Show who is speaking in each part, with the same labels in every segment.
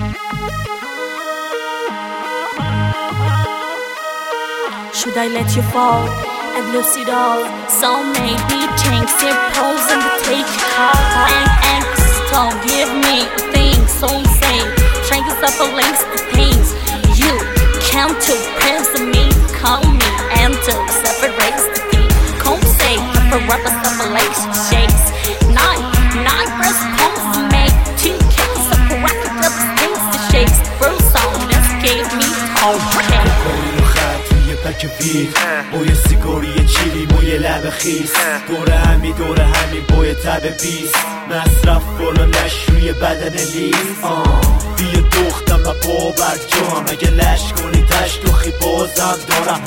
Speaker 1: Should I let you fall and lose it all? So maybe change your pose and take your call. And don't give me things so insane. Strength up against the things you come to praise me, call me and to separate the thing. Come say for rubber separation shakes. Nine response make two kills of racket up things to shakes. First song that gave me okay.
Speaker 2: پکویر بوی سیگاری چیلی موی لب خیس دوره همی بوی تب بیست مصرف بلندش روی بدن لیز بیا دختم و باور جام اگه لش کنی تشتوخی بازم دارم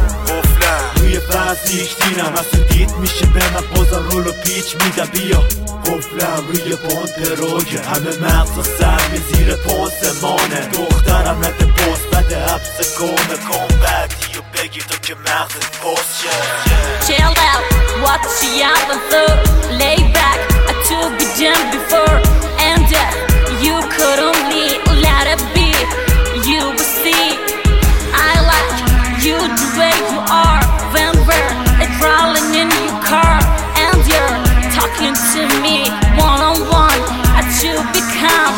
Speaker 2: روی فضلیش دیرم از دید میشه به من بازم رولو پیچ میدم بیا قفلم روی باند پروگه همه مغز سرمی زیر پانسمانه دخترم نده باز بده حبس کنه کن بدی و بگیر تو که مغزت باز شه
Speaker 1: Chill out, what she happen through. Lay back, I took the jump before. And you could only let it be. You will see, I like you the way you are. When we're crawling in your car and you're talking to me one-on-one, I should become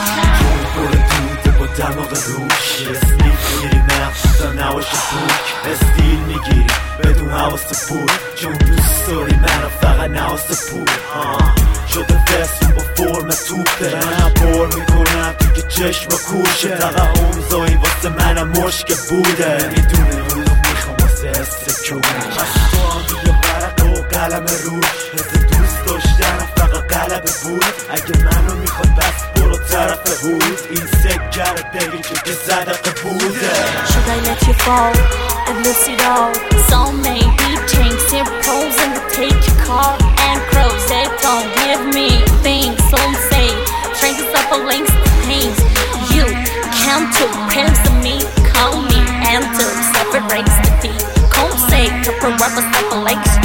Speaker 2: با دماغ روش اسنیف میگیری مغز نواش پوک استیل میگیری بدون حواست پول چون دوست داری منو فقط نواست پول شده فسون با فرم توپه منم پر میکنم تو که چشم کوشه فقط امضایی واسه منم مشک بوده میدونه روز میخوام واسه استکونه از تو هم دیگه ورق و قلم روش حس دوست داشتنم فقط قلب بود اگه منو میخواد بس برو طرف هود این سکره بگیر که صدقه بوده
Speaker 1: Should I let you fall and lose it all? So maybe change your pose and take your car and cross it. Don't give me things so say strength up against the things you come to praise me, call me and to separate the thing. Come say to rubber separation.